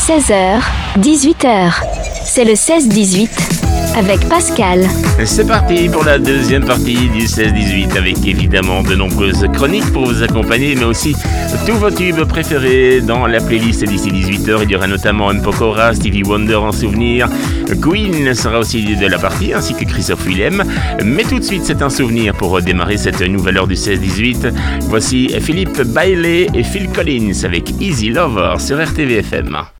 16h, 18h. C'est le 16-18 avec Pascal. C'est parti pour la deuxième partie du 16-18 avec évidemment de nombreuses chroniques pour vous accompagner, mais aussi tous vos tubes préférés dans la playlist d'ici 18h. Il y aura notamment M. Pokora, Stevie Wonder en souvenir. Queen sera aussi de la partie, ainsi que Christophe Willem. Mais tout de suite, c'est un souvenir pour démarrer cette nouvelle heure du 16-18. Voici Philippe Bailey et Phil Collins avec Easy Lover sur RTVFM.